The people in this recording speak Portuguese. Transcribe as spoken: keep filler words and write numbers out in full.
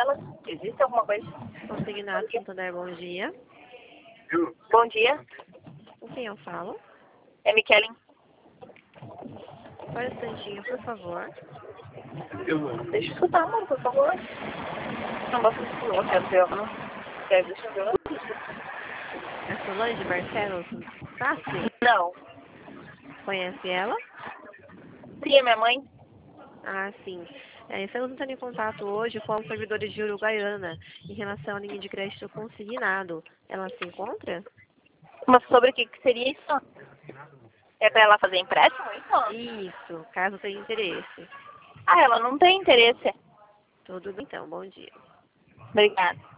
ela. Existe alguma coisa? Consignado Santander, bom dia. Bom dia. Com quem eu falo? É Michele. Só um instantinho, por favor. Deixa eu escutar, amor, por favor. Não, você não quero ver, não. Quero, deixa eu ver. É Solange Barcelos Sassi? Não. Conhece ela? Sim, é minha mãe. Ah, sim. É, estamos entrando em contato hoje com os servidores de Uruguaiana em relação à linha de crédito consignado. Ela se encontra? Mas sobre o que, que seria isso? É pra ela fazer empréstimo, isso? Isso, caso tenha interesse. Ah, ela não tem interesse. Tudo bem, então. Bom dia. Obrigada.